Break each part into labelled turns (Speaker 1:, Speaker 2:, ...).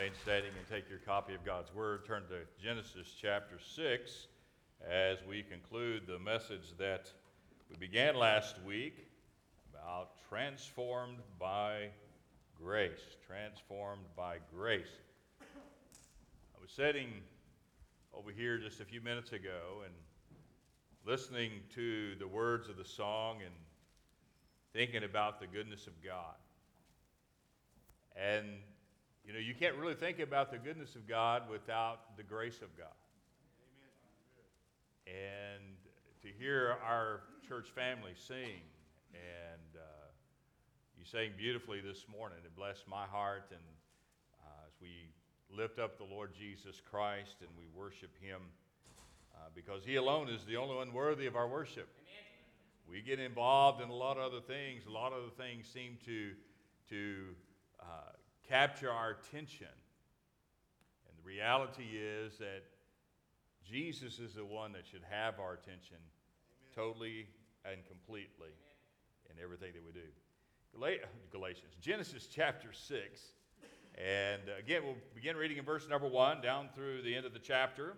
Speaker 1: remain standing and take your copy of God's Word. Turn to Genesis chapter 6 as we conclude the message that we began last week about transformed by grace. Transformed by grace. I was sitting over here just a few minutes ago and listening to the words of the song and thinking about the goodness of God. And you know, you can't really think about the goodness of God without the grace of God. Amen. And to hear our church family sing, and you sang beautifully this morning, it blessed my heart. And as we lift up the Lord Jesus Christ and we worship Him, because He alone is the only one worthy of our worship. Amen. We get involved in a lot of other things. A lot of other things seem to capture our attention. And the reality is that Jesus is the one that should have our attention. Amen. Totally and completely. Amen. In everything that we do. Galatians, Genesis chapter 6. And again, we'll begin reading in verse number 1 down through the end of the chapter.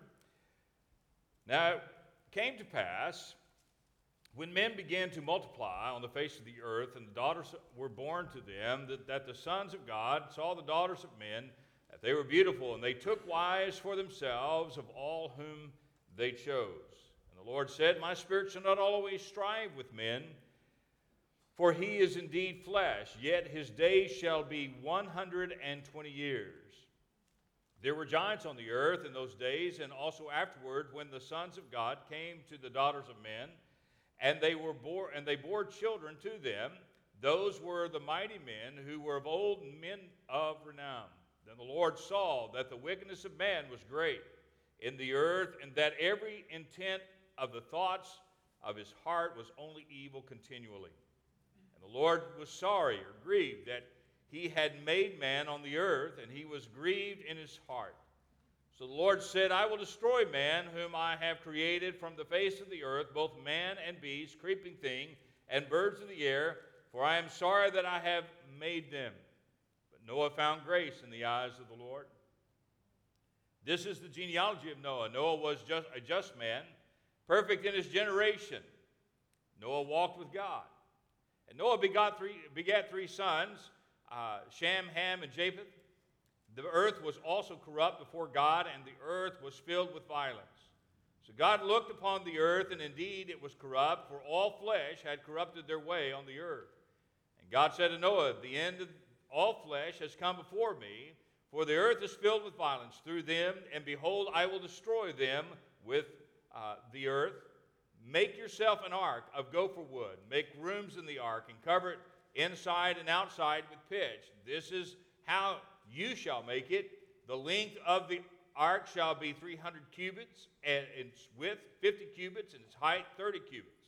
Speaker 1: Now, it came to pass, when men began to multiply on the face of the earth, and the daughters were born to them, that the sons of God saw the daughters of men, that they were beautiful, and they took wives for themselves of all whom they chose. And the Lord said, My spirit shall not always strive with men, for he is indeed flesh, yet his days shall be 120 years. There were giants on the earth in those days, and also afterward, when the sons of God came to the daughters of men, and they bore children to them. Those were the mighty men who were of old, men of renown. Then the Lord saw that the wickedness of man was great in the earth, and that every intent of the thoughts of his heart was only evil continually. And the Lord was sorry or grieved that he had made man on the earth, and he was grieved in his heart. So the Lord said, I will destroy man whom I have created from the face of the earth, both man and beast, creeping thing, and birds of the air, for I am sorry that I have made them. But Noah found grace in the eyes of the Lord. This is the genealogy of Noah. Noah was a just man, perfect in his generation. Noah walked with God. And Noah begat three sons, Shem, Ham, and Japheth. The earth was also corrupt before God, and the earth was filled with violence. So God looked upon the earth, and indeed it was corrupt, for all flesh had corrupted their way on the earth. And God said to Noah, The end of all flesh has come before me, for the earth is filled with violence through them, and behold, I will destroy them with the earth. Make yourself an ark of gopher wood. Make rooms in the ark, and cover it inside and outside with pitch. This is how you shall make it. The length of the ark shall be 300 cubits, and its width 50 cubits, and its height 30 cubits.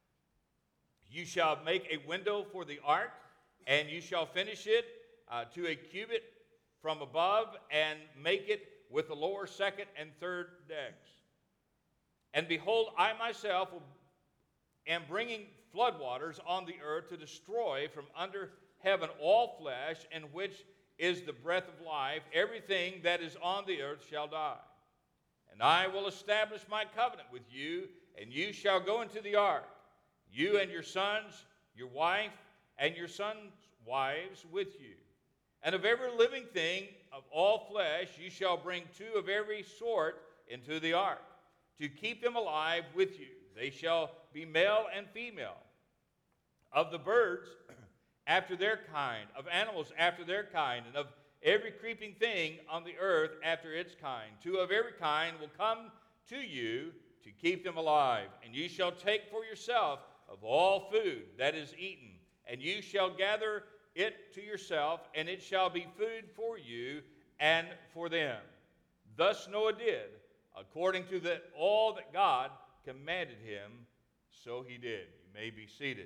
Speaker 1: You shall make a window for the ark, and you shall finish it to a cubit from above, and make it with the lower second and third decks. And behold, I myself am bringing floodwaters on the earth to destroy from under heaven all flesh, in which is the breath of life. Everything that is on the earth shall die. And I will establish my covenant with you, and you shall go into the ark, you and your sons, your wife, and your sons' wives with you. And of every living thing of all flesh you shall bring two of every sort into the ark, to keep them alive with you. They shall be male and female. Of the birds after their kind, of animals after their kind, and of every creeping thing on the earth after its kind. Two of every kind will come to you to keep them alive. And you shall take for yourself of all food that is eaten, and you shall gather it to yourself, and it shall be food for you and for them. Thus Noah did, according to all that God commanded him, so he did. You may be seated.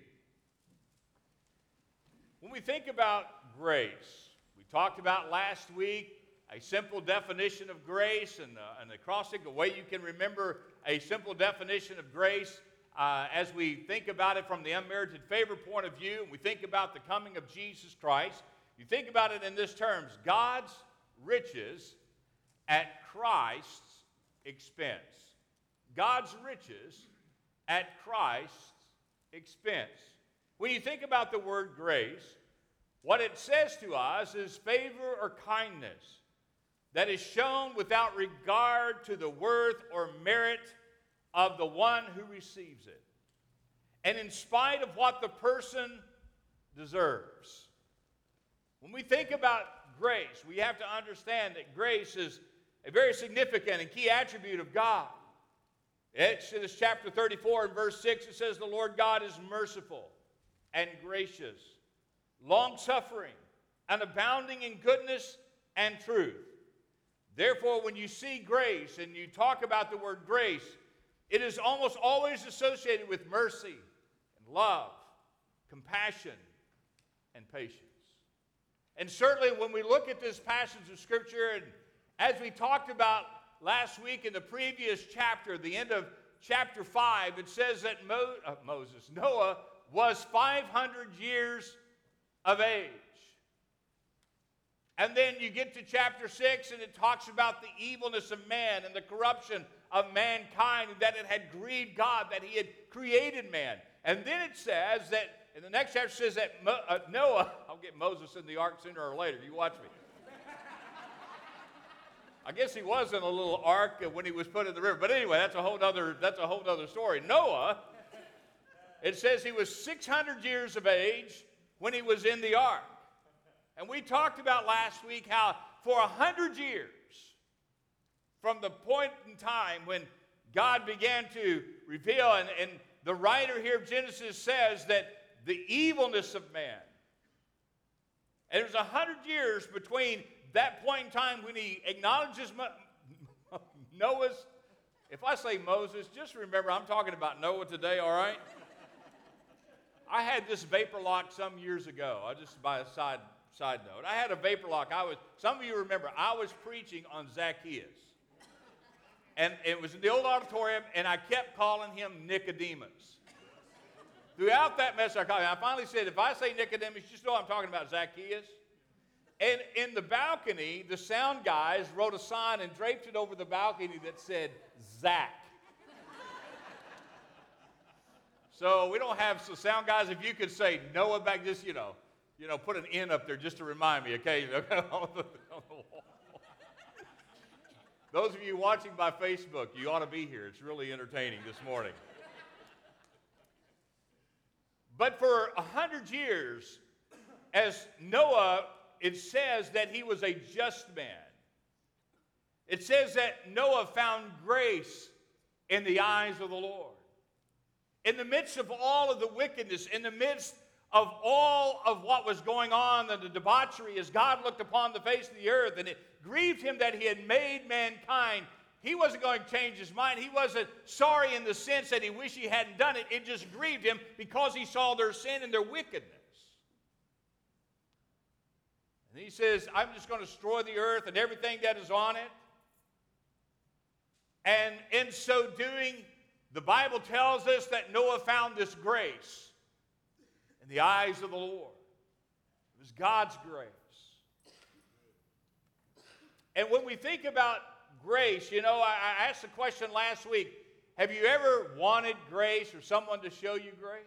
Speaker 1: When we think about grace, we talked about last week a simple definition of grace and the acrostic, a way you can remember a simple definition of grace as we think about it from the unmerited favor point of view, and we think about the coming of Jesus Christ. You think about it in this terms: God's riches at Christ's expense. God's riches at Christ's expense. When you think about the word grace, what it says to us is favor or kindness that is shown without regard to the worth or merit of the one who receives it, and in spite of what the person deserves. When we think about grace, we have to understand that grace is a very significant and key attribute of God. Exodus chapter 34 and verse 6, it says, "The Lord God is merciful and gracious, long-suffering, and abounding in goodness and truth." Therefore, when you see grace and you talk about the word grace, it is almost always associated with mercy and love, compassion, and patience. And certainly when we look at this passage of Scripture, and as we talked about last week in the previous chapter, the end of chapter 5, it says that Noah was 500 years of age. And then you get to chapter 6, and it talks about the evilness of man and the corruption of mankind, and that it had grieved God, that he had created man. And then it says that, in the next chapter, it says that Noah, I'll get Moses in the ark sooner or later, you watch me. I guess he was in a little ark when he was put in the river. But anyway, that's a whole other story. Noah, it says he was 600 years of age when he was in the ark. And we talked about last week how for 100 years, from the point in time when God began to reveal, and the writer here of Genesis says that the evilness of man, and it was 100 years between that point in time when he acknowledges Noah's, if I say Moses, just remember I'm talking about Noah today, all right? I had this vapor lock some years ago. I just by a side note. I had a vapor lock. Some of you remember, I was preaching on Zacchaeus. And it was in the old auditorium, and I kept calling him Nicodemus. Throughout that message, I finally said, if I say Nicodemus, just know I'm talking about Zacchaeus. And in the balcony, the sound guys wrote a sign and draped it over the balcony that said, Zach. So we don't have, so sound guys, if you could say Noah back, just, put an N up there just to remind me occasionally. Those of you watching by Facebook, you ought to be here. It's really entertaining this morning. But for 100 years, as Noah, it says that he was a just man. It says that Noah found grace in the eyes of the Lord. In the midst of all of the wickedness, in the midst of all of what was going on and the debauchery, as God looked upon the face of the earth, and it grieved him that he had made mankind, he wasn't going to change his mind. He wasn't sorry in the sense that he wished he hadn't done it. It just grieved him because he saw their sin and their wickedness. And he says, I'm just going to destroy the earth and everything that is on it. And in so doing, the Bible tells us that Noah found this grace in the eyes of the Lord. It was God's grace. And when we think about grace, I asked the question last week, have you ever wanted grace or someone to show you grace?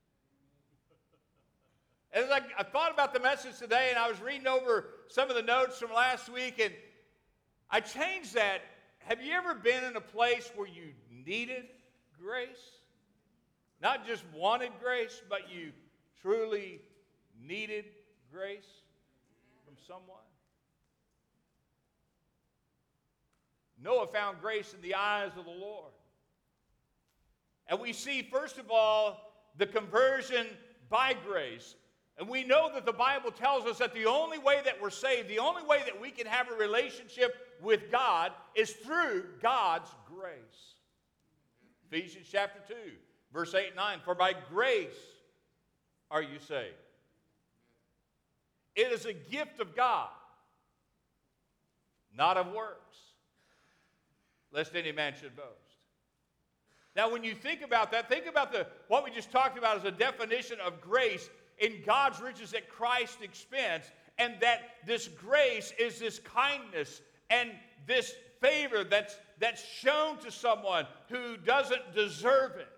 Speaker 1: And as I thought about the message today, and I was reading over some of the notes from last week, and I changed that. Have you ever been in a place where you needed grace? Not just wanted grace, but you truly needed grace from someone? Noah found grace in the eyes of the Lord. And we see, first of all, the conversion by grace. And we know that the Bible tells us that the only way that we're saved, the only way that we can have a relationship with God is through God's grace. Ephesians chapter 2, verse 8 and 9, for by grace are you saved. It is a gift of God, not of works, lest any man should boast. Now, when you think about that, think about what we just talked about as a definition of grace in God's riches at Christ's expense. and that this grace is this kindness and this favor that's shown to someone who doesn't deserve it.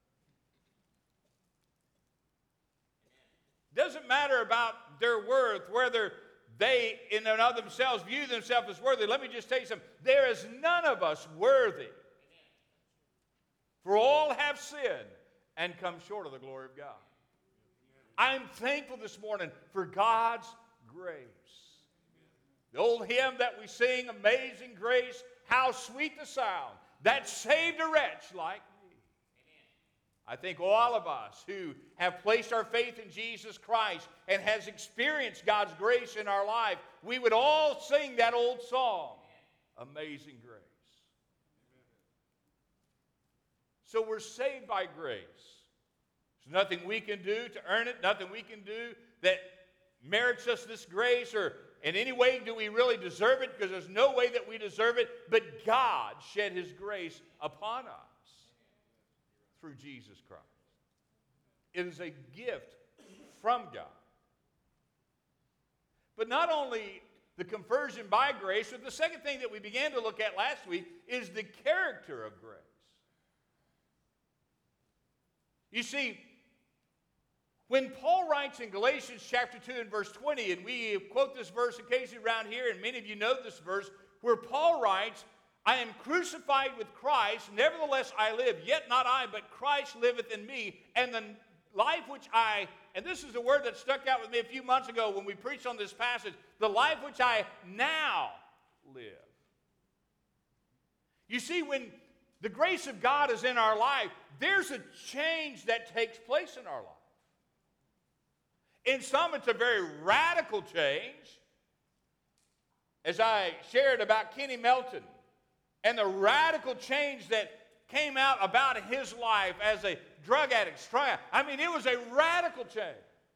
Speaker 1: Doesn't matter about their worth, whether they in and of themselves view themselves as worthy. Let me just tell you something. There is none of us worthy. For all have sinned and come short of the glory of God. I'm thankful this morning for God's grace. The old hymn that we sing, Amazing Grace, how sweet the sound that saved a wretch like me. I think all of us who have placed our faith in Jesus Christ and has experienced God's grace in our life, we would all sing that old song, Amazing Grace. So we're saved by grace. There's nothing we can do to earn it, nothing we can do that merits us this grace, or in any way do we really deserve it, because there's no way that we deserve it, but God shed His grace upon us through Jesus Christ. It is a gift from God. But not only the conversion by grace, but the second thing that we began to look at last week is the character of grace. You see, when Paul writes in Galatians chapter 2 and verse 20, and we quote this verse occasionally around here, and many of you know this verse, where Paul writes, I am crucified with Christ, nevertheless I live, yet not I, but Christ liveth in me, and the life which I, and this is a word that stuck out with me a few months ago when we preached on this passage, the life which I now live. You see, when the grace of God is in our life, there's a change that takes place in our life. In some, it's a very radical change. As I shared about Kenny Melton and the radical change that came out about his life as a drug addict. I mean, it was a radical change.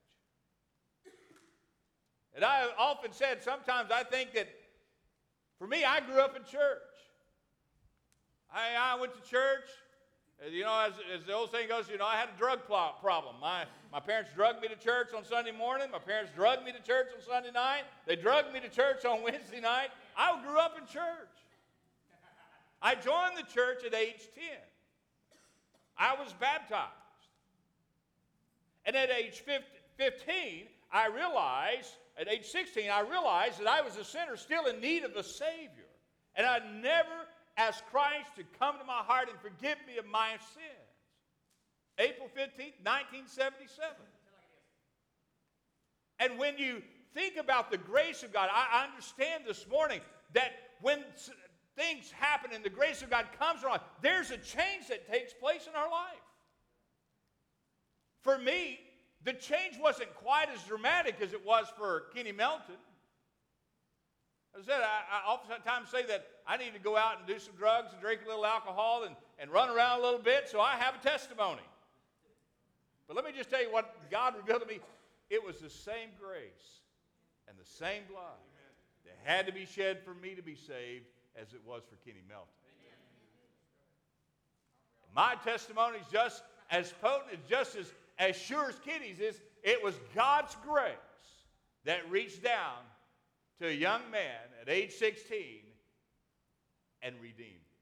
Speaker 1: And I often said, sometimes I think that, for me, I grew up in church. I went to church. You know, as the old saying goes, you know, I had a drug problem. My parents drugged me to church on Sunday morning. My parents drugged me to church on Sunday night. They drugged me to church on Wednesday night. I grew up in church. I joined the church at age 10. I was baptized. And at age 15, I realized, at age 16, I realized that I was a sinner still in need of a Savior. And I never asked Christ to come to my heart and forgive me of my sins. April 15th, 1977. And when you think about the grace of God, I understand this morning that when things happen and the grace of God comes around, there's a change that takes place in our life. For me, the change wasn't quite as dramatic as it was for Kenny Melton. As I said, I oftentimes say that I need to go out and do some drugs and drink a little alcohol and run around a little bit so I have a testimony. But let me just tell you what God revealed to me. It was the same grace and the same blood that had to be shed for me to be saved as it was for Kenny Melton. My testimony is just as potent, just as sure as Kenny's is. It was God's grace that reached down to a young man at age 16 and redeemed him.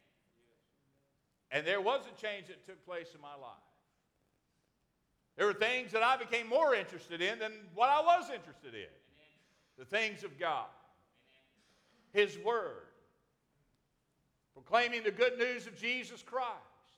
Speaker 1: And there was a change that took place in my life. There were things that I became more interested in than what I was interested in. The things of God. His Word. Proclaiming the good news of Jesus Christ.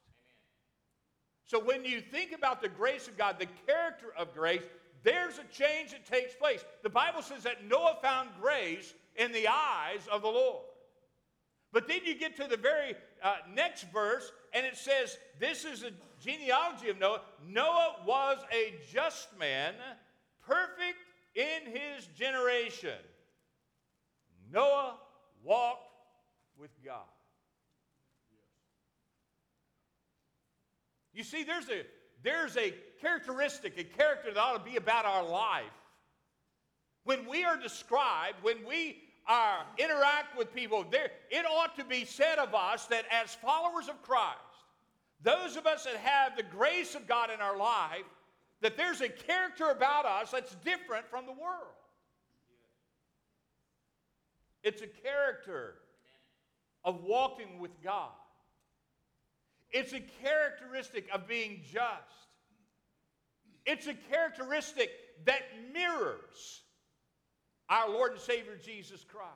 Speaker 1: So when you think about the grace of God, the character of grace, there's a change that takes place. The Bible says that Noah found grace in the eyes of the Lord. But then you get to the very next verse, and it says, this is a genealogy of Noah. Noah was a just man, perfect in his generation. Noah walked with God. You see, there's a characteristic, a character that ought to be about our life. When we are described, when we interact with people, it ought to be said of us that as followers of Christ, those of us that have the grace of God in our life, that there's a character about us that's different from the world. It's a character of walking with God. It's a characteristic of being just. It's a characteristic that mirrors our Lord and Savior Jesus Christ.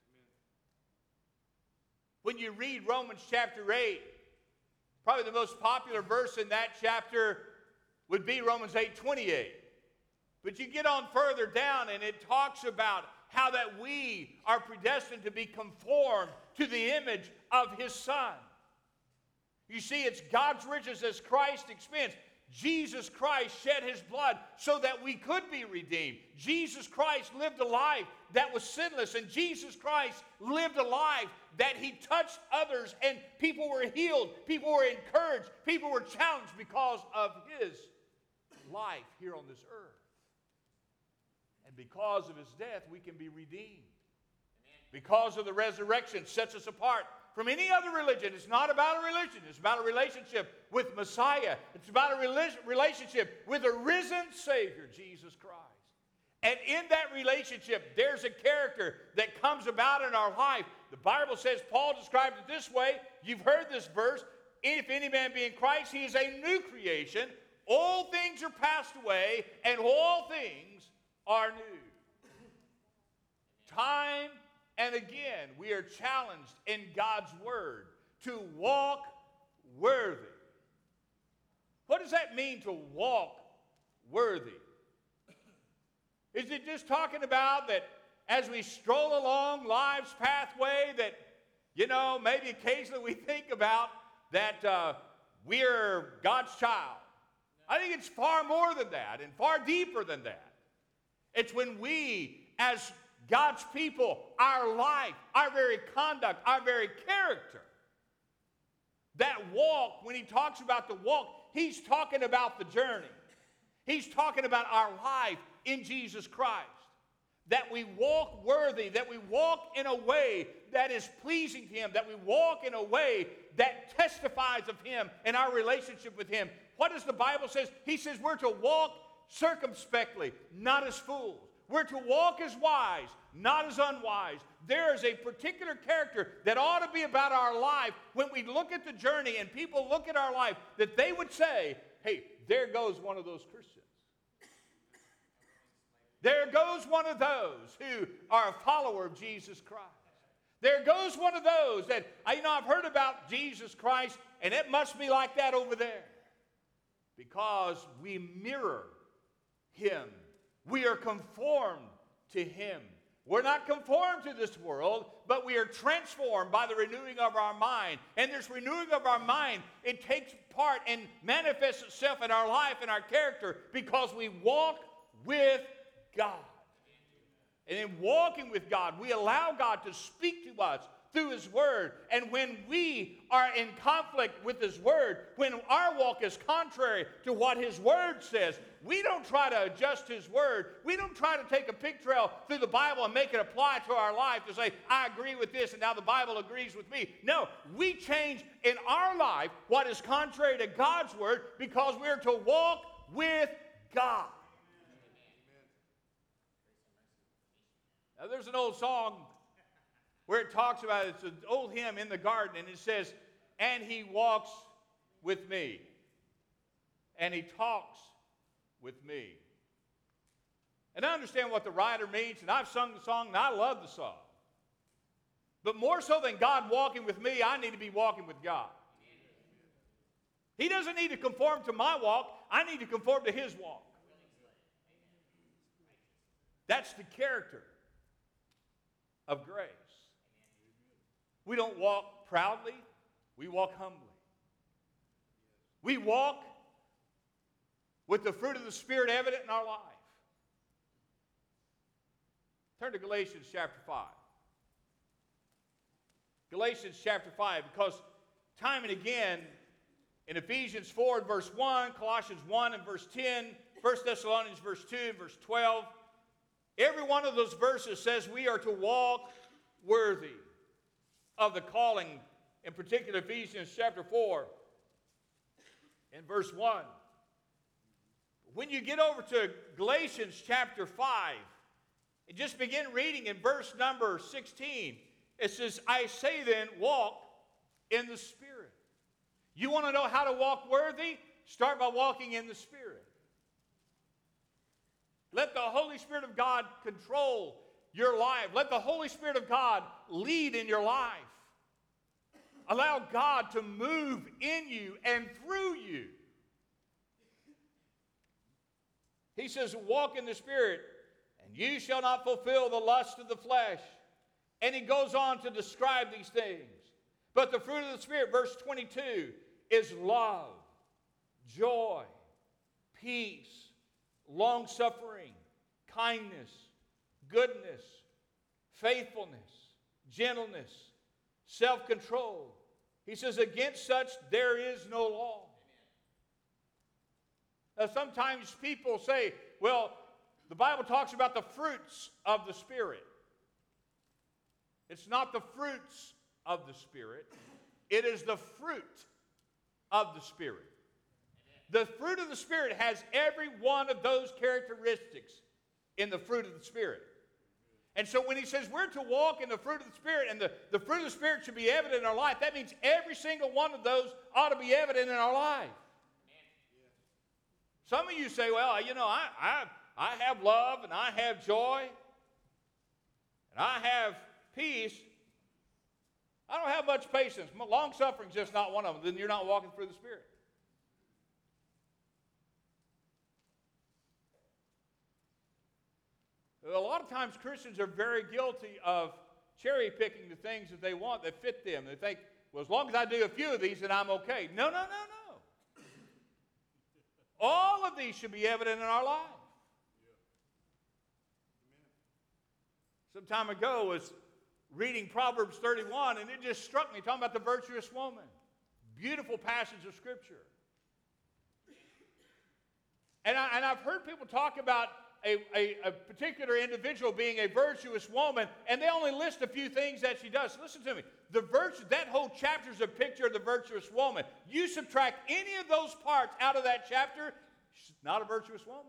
Speaker 1: When you read Romans chapter 8, probably the most popular verse in that chapter would be Romans 8:28. But you get on further down and it talks about how that we are predestined to be conformed to the image of His Son. You see, it's God's riches as Christ's expense. Jesus Christ shed His blood so that we could be redeemed. Jesus Christ lived a life that was sinless, and Jesus Christ lived a life that He touched others, and people were healed, people were encouraged, people were challenged because of His life here on this earth. And because of His death, we can be redeemed. Because of the resurrection, sets us apart from any other religion. It's not about a religion. It's about a relationship with Messiah. It's about a relationship with a risen Savior, Jesus Christ. And in that relationship, there's a character that comes about in our life. The Bible says, Paul described it this way. You've heard this verse. If any man be in Christ, he is a new creation. All things are passed away, and all things are new. Time and again, we are challenged in God's Word to walk worthy. What does that mean, to walk worthy? Is it just talking about that as we stroll along life's pathway that, maybe occasionally we think about that we're God's child? I think it's far more than that and far deeper than that. It's when we, as God's people, our life, our very conduct, our very character, that walk, when he talks about the walk, he's talking about the journey. He's talking about our life in Jesus Christ. That we walk worthy, that we walk in a way that is pleasing to Him, that we walk in a way that testifies of Him and our relationship with Him. What does the Bible say? He says we're to walk circumspectly, not as fools. We're to walk as wise, not as unwise. There is a particular character that ought to be about our life when we look at the journey and people look at our life, that they would say, hey, there goes one of those Christians. There goes one of those who are a follower of Jesus Christ. There goes one of those that, I've heard about Jesus Christ, and it must be like that over there. Because we mirror Him. We are conformed to Him. We're not conformed to this world, but we are transformed by the renewing of our mind. And this renewing of our mind, it takes part and manifests itself in our life and our character because we walk with God. And in walking with God, we allow God to speak to us through His Word. And when we are in conflict with His Word, when our walk is contrary to what His Word says, we don't try to adjust His Word. We don't try to take a pig trail through the Bible and make it apply to our life to say, I agree with this and now the Bible agrees with me. No, we change in our life what is contrary to God's Word because we're to walk with God. Now, there's an old song where it talks about, it's an old hymn, In the Garden, and it says, and He walks with me, and He talks with me. And I understand what the writer means, and I've sung the song, and I love the song. But more so than God walking with me, I need to be walking with God. He doesn't need to conform to my walk. I need to conform to His walk. That's the character of grace. We don't walk proudly. We walk humbly. We walk with the fruit of the Spirit evident in our life. Turn to Galatians chapter 5. Galatians chapter 5, because time and again in Ephesians 4 and verse 1, Colossians 1 and verse 10, 1 Thessalonians verse 2 and verse 12, every one of those verses says we are to walk worthy of the calling, in particular Ephesians chapter 4 and verse 1. When you get over to Galatians chapter 5, and just begin reading in verse number 16. It says, I say then, walk in the Spirit. You want to know how to walk worthy? Start by walking in the Spirit. Let the Holy Spirit of God control your life. Let the Holy Spirit of God lead in your life. Allow God to move in you and through you. He says, walk in the Spirit, and you shall not fulfill the lust of the flesh. And he goes on to describe these things. But the fruit of the Spirit, verse 22, is love, joy, peace, long-suffering, kindness, goodness, faithfulness, gentleness, self-control. He says, against such there is no law. Now, sometimes people say, well, the Bible talks about the fruits of the Spirit. It's not the fruits of the Spirit. It is the fruit of the Spirit. The fruit of the Spirit has every one of those characteristics in the fruit of the Spirit. And so when he says we're to walk in the fruit of the Spirit, and the fruit of the Spirit should be evident in our life, that means every single one of those ought to be evident in our life. Some of you say, well, you know, I have love, and I have joy, and I have peace. I don't have much patience. Long-suffering is just not one of them. Then you're not walking through the Spirit. A lot of times Christians are very guilty of cherry-picking the things that they want that fit them. They think, well, as long as I do a few of these, then I'm okay. No. All of these should be evident in our life. Some time ago I was reading Proverbs 31, and it just struck me, talking about the virtuous woman. Beautiful passage of Scripture. And I've heard people talk about a particular individual being a virtuous woman, and they only list a few things that she does. Listen to me. That whole chapter is a picture of the virtuous woman. You subtract any of those parts out of that chapter, she's not a virtuous woman.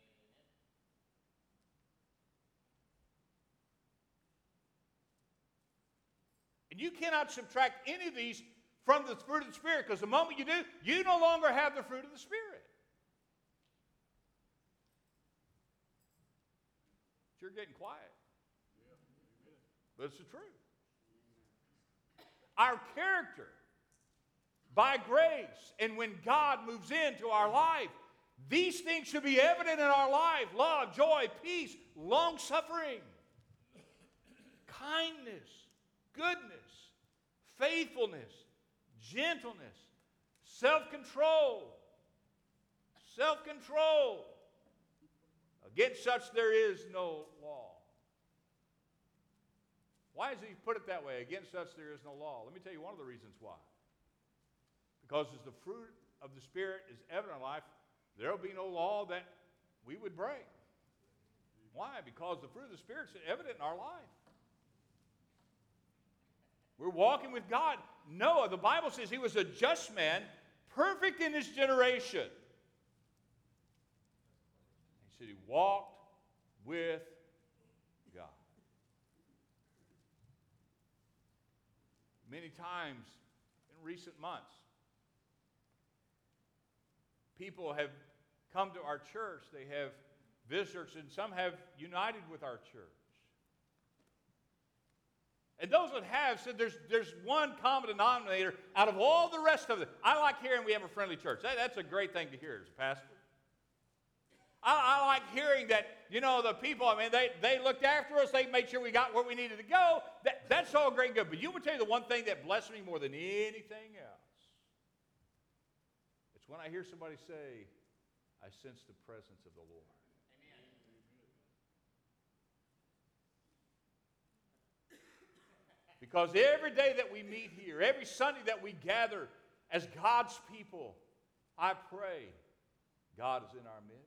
Speaker 1: And you cannot subtract any of these from the fruit of the Spirit, because the moment you do, you no longer have the fruit of the Spirit. You're getting quiet. But it's the truth. Our character, by grace, and when God moves into our life, these things should be evident in our life. Love, joy, peace, long-suffering, kindness, goodness, faithfulness, gentleness, self-control. Self-control. Against such there is no law. Why does he put it that way? Against such there is no law. Let me tell you one of the reasons why. Because as the fruit of the Spirit is evident in life, there will be no law that we would break. Why? Because the fruit of the Spirit is evident in our life. We're walking with God. Noah, the Bible says he was a just man, perfect in his generation. He said he walked with God. Many times in recent months, people have come to our church. They have visitors, and some have united with our church. And those that have said there's one common denominator out of all the rest of it. I like hearing we have a friendly church. That's a great thing to hear as a pastor. I like hearing that, you know, the people, I mean, they looked after us. They made sure we got where we needed to go. That's all great and good. But you would tell you the one thing that blessed me more than anything else. It's when I hear somebody say, I sense the presence of the Lord. Because every day that we meet here, every Sunday that we gather as God's people, I pray God is in our midst.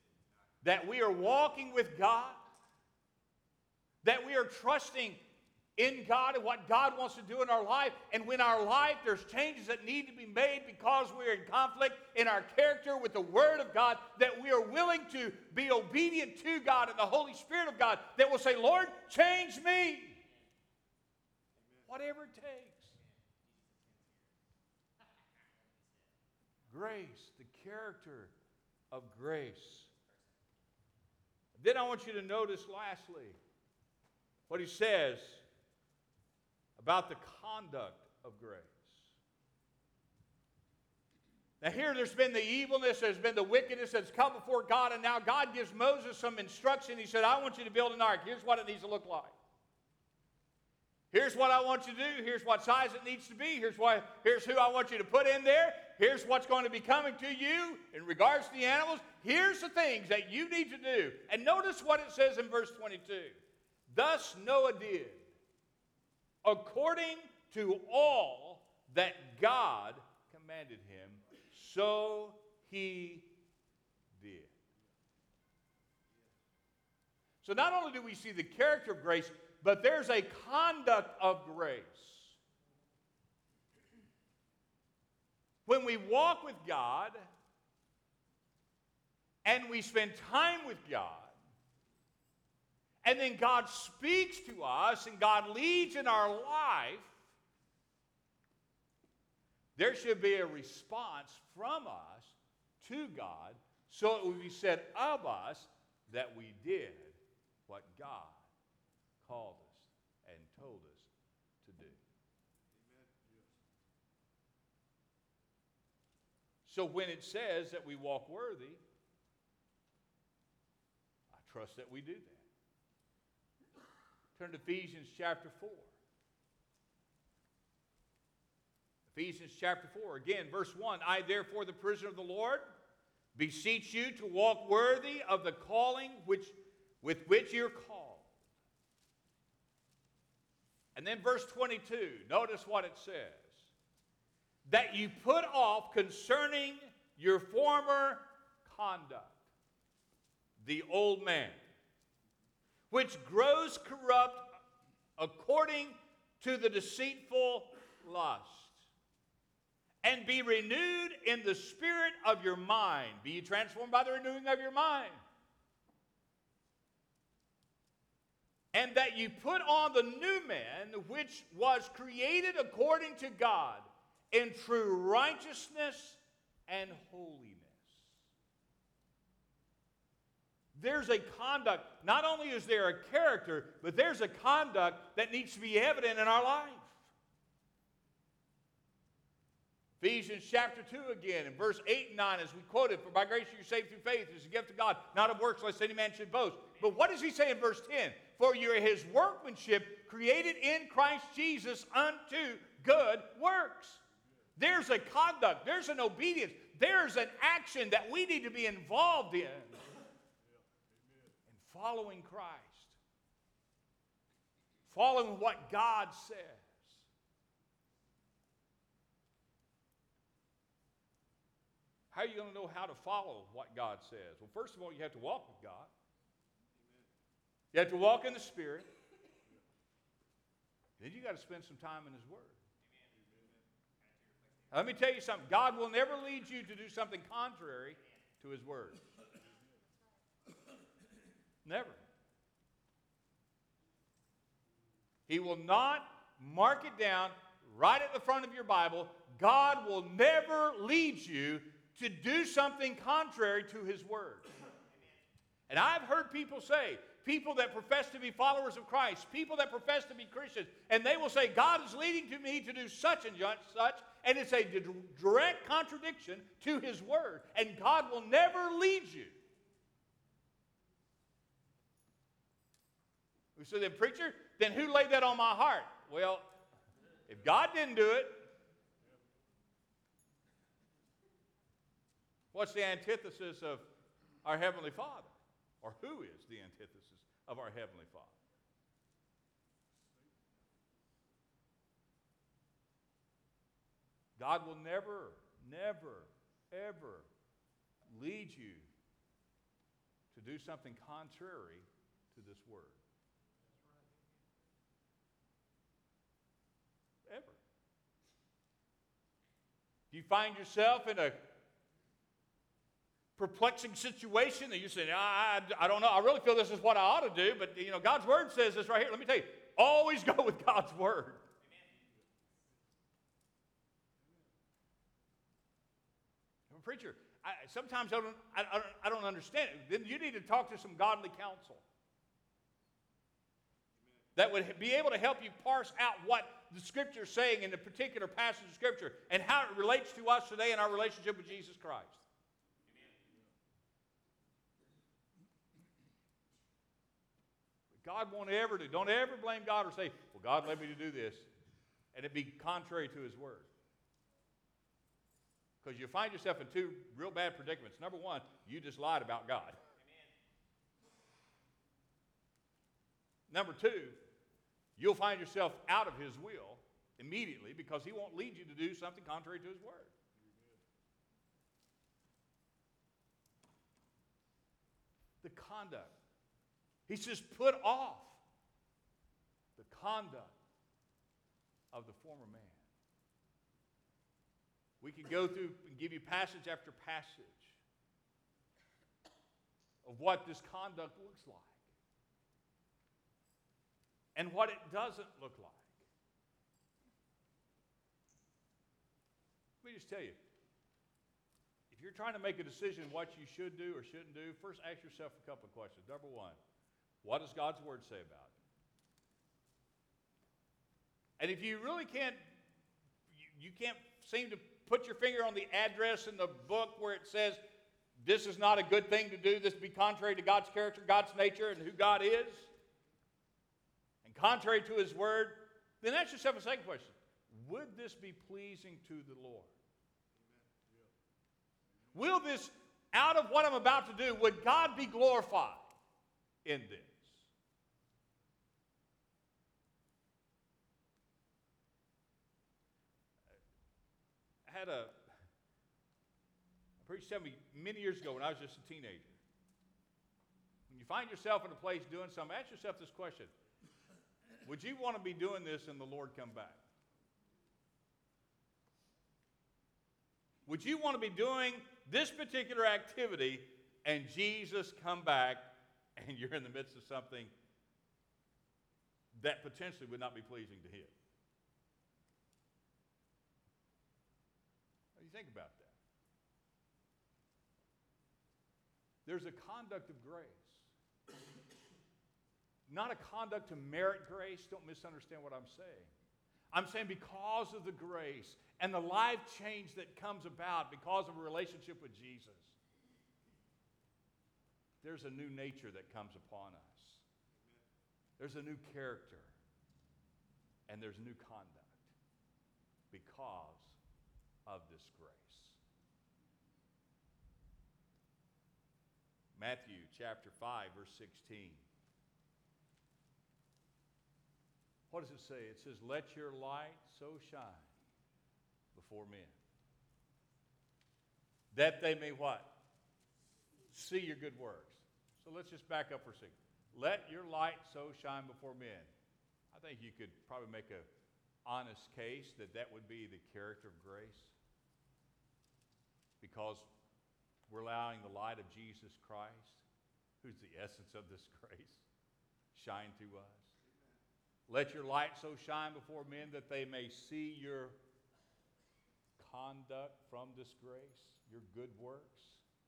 Speaker 1: That we are walking with God. That we are trusting in God and what God wants to do in our life. And when our life, there's changes that need to be made because we're in conflict in our character with the Word of God, that we are willing to be obedient to God and the Holy Spirit of God, that will say, Lord, change me. Whatever it takes. Grace, the character of grace. Then I want you to notice lastly what he says about the conduct of grace. Now here there's been the evilness, there's been the wickedness that's come before God, and now God gives Moses some instruction. He said, I want you to build an ark. Here's what it needs to look like. Here's what I want you to do. Here's what size it needs to be. Here's who I want you to put in there. Here's what's going to be coming to you in regards to the animals. Here's the things that you need to do. And notice what it says in verse 22. Thus Noah did, according to all that God commanded him, so he did. So not only do we see the character of grace, but there's a conduct of grace. When we walk with God and we spend time with God, and then God speaks to us and God leads in our life, there should be a response from us to God, so it would be said of us that we did what God called us and told us to do. So when it says that we walk worthy, I trust that we do that. Turn to Ephesians chapter 4. Ephesians chapter 4, again, verse 1. I, therefore, the prisoner of the Lord, beseech you to walk worthy of the calling with which you're called. And then verse 22, notice what it says. That you put off concerning your former conduct, the old man, which grows corrupt according to the deceitful lust, and be renewed in the spirit of your mind. Be ye transformed by the renewing of your mind. And that you put on the new man, which was created according to God, in true righteousness and holiness. There's a conduct. Not only is there a character, but there's a conduct that needs to be evident in our life. Ephesians chapter 2 again, in verse 8 and 9, as we quoted, for by grace you're saved through faith, it is a gift of God, not of works, lest any man should boast. But what does he say in verse 10? For you're his workmanship, created in Christ Jesus unto good works. There's a conduct, there's an obedience, there's an action that we need to be involved in following Christ, following what God says. How are you going to know how to follow what God says? Well, first of all, you have to walk with God. You have to walk in the Spirit. Then you got to spend some time in His Word. Now, let me tell you something. God will never lead you to do something contrary to His Word. Never. He will not mark it down right at the front of your Bible. God will never lead you to do something contrary to His Word. And I've heard people say, people that profess to be followers of Christ, people that profess to be Christians, and they will say, God is leading to me to do such and such, and it's a direct contradiction to His Word. And God will never lead you. We said, then preacher, then who laid that on my heart? Well, if God didn't do it, what's the antithesis of our Heavenly Father? Or who is the antithesis of our Heavenly Father? God will never, never, ever lead you to do something contrary to this Word. If you find yourself in a perplexing situation that you say, I don't know, I really feel this is what I ought to do, but God's Word says this right here. Let me tell you, always go with God's Word. Amen. Preacher, sometimes I don't understand it. Then you need to talk to some godly counsel that would be able to help you parse out what the Scripture is saying in a particular passage of Scripture and how it relates to us today in our relationship with Jesus Christ. God won't ever do. Don't ever blame God or say, well, God led me to do this, and it be contrary to His Word. Because you find yourself in two real bad predicaments. Number one, you just lied about God. Amen. Number two, you'll find yourself out of His will immediately because He won't lead you to do something contrary to His Word. The conduct. He says, put off the conduct of the former man. We could go through and give you passage after passage of what this conduct looks like and what it doesn't look like. Let me just tell you, if you're trying to make a decision what you should do or shouldn't do, first ask yourself a couple of questions. Number one, what does God's Word say about it? And if you really can't seem to put your finger on the address in the book where it says this is not a good thing to do, this be contrary to God's character, God's nature, and who God is, and contrary to His Word, then ask yourself a second question. Would this be pleasing to the Lord? Will this, out of what I'm about to do, would God be glorified in this? I had a preacher tell me many years ago when I was just a teenager. When you find yourself in a place doing something, ask yourself this question. Would you want to be doing this and the Lord come back? Would you want to be doing this particular activity and Jesus come back and you're in the midst of something that potentially would not be pleasing to Him? What do you think about that? There's a conduct of grace. Not a conduct to merit grace. Don't misunderstand what I'm saying. I'm saying because of the grace and the life change that comes about because of a relationship with Jesus, there's a new nature that comes upon us. There's a new character. And there's new conduct because of this grace. Matthew chapter 5, verse 16. What does it say? It says, let your light so shine before men, that they may what? See your good works. So let's just back up for a second. Let your light so shine before men. I think you could probably make an honest case that that would be the character of grace, because we're allowing the light of Jesus Christ, who's the essence of this grace, shine through us. Let your light so shine before men that they may see your conduct from this grace, your good works.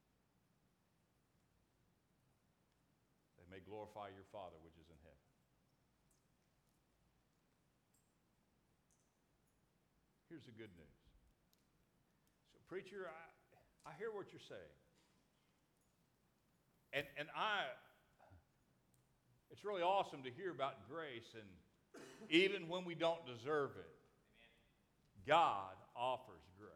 Speaker 1: They may glorify your Father which is in heaven. Here's the good news. So, preacher, I hear what you're saying. And it's really awesome to hear about grace, and even when we don't deserve it, God offers grace.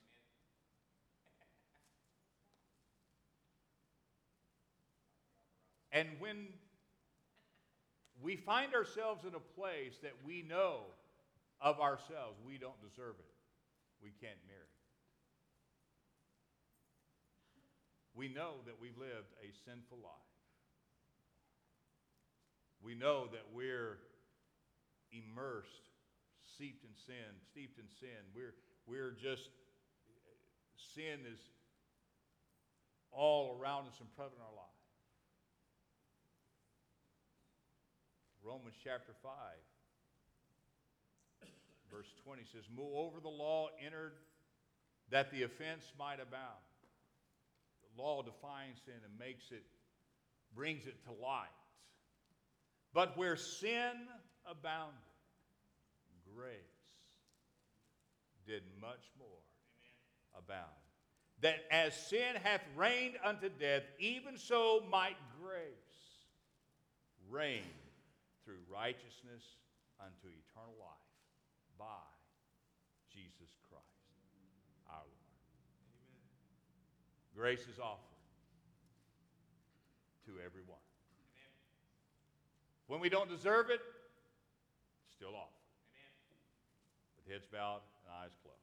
Speaker 1: And when we find ourselves in a place that we know of ourselves we don't deserve it, we can't merit it. We know that we've lived a sinful life. We know that we're immersed, steeped in sin. We're just Sin is all around us and present in our life. Romans chapter 5, verse 20 says, moreover, the law entered that the offense might abound. The law defines sin and brings it to light. But where sin abounded, grace did much more abound. That as sin hath reigned unto death, even so might grace reign through righteousness unto eternal life by Jesus Christ our Lord. Amen. Grace is offered to everyone. Amen. When we don't deserve it, it's still offered. Amen. With heads bowed and eyes closed.